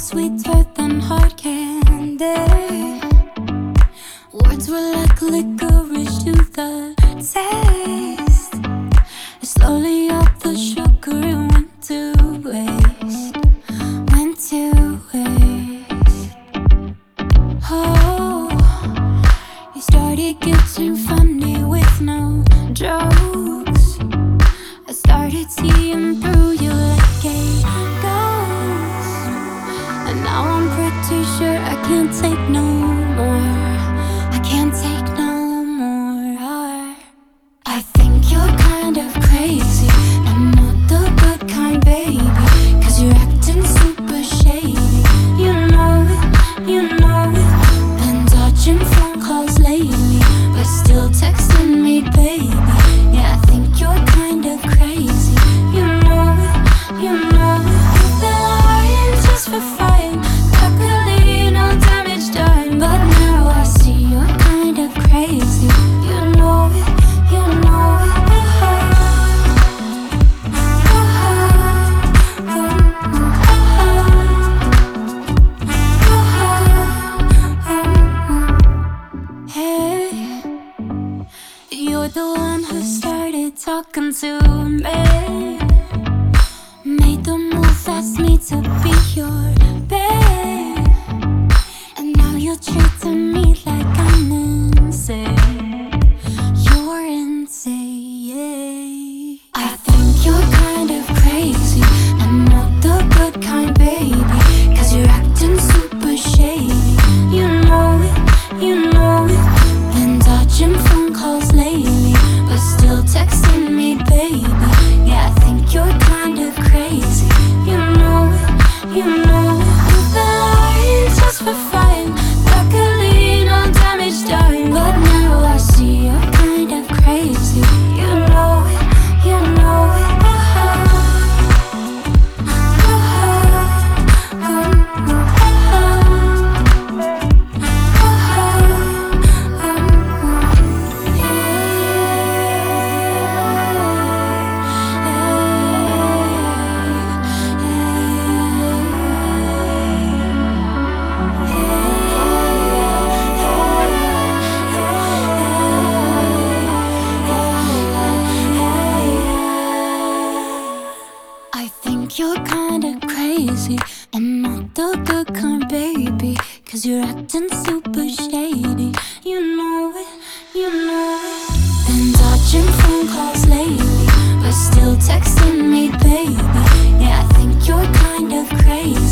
sweeter than hard candy. Words were like licorice to the taste. Slowly all the sugar went to waste, went to waste. Oh, you started getting funny with no jokes. I started seeing through you like a ghost, and now I'm pretty sure I can't take no more. I can't take no more. I think you're kind of crazy, and not the good kind, baby, 'cause you're acting super shady. You know it, you know it. Been dodging phone calls lately, but still texting me, baby. Yeah, I think you're kind of crazy. You know it, you know it. You've been lying just for fun. Luckily, no damage done, but now I see you're kind of crazy. You know it, you know it. Hey, you're the one who started talking to me, made the move, asked me to be your babe, and now you're treating me like I'm insane. You're insane. I think you're kind of crazy, and not the good kind, baby, 'cause you're acting super shady. You know it, you know it. Been dodging phone calls lately, but still texting me, baby. Yeah, I think you're kind of crazy. You know it, you know it. You've been lying just for fun. Luckily, no damage done, but now I see you're kind of crazy. You know it, you know it. I think you're kinda crazy, and not the good kind, baby, 'cause you're acting super shady. You know it, you know it. Been dodging phone calls lately, but still texting me, baby. Yeah, I think you're kind of crazy.